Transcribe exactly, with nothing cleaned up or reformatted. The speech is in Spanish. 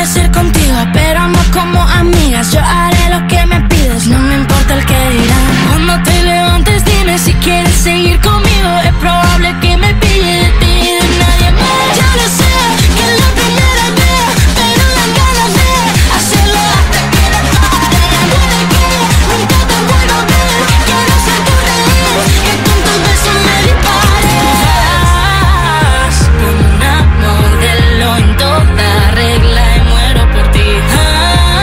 amanecer contigo, pero no como amigas. Yo haré lo que me pides, no me importa el que dirán.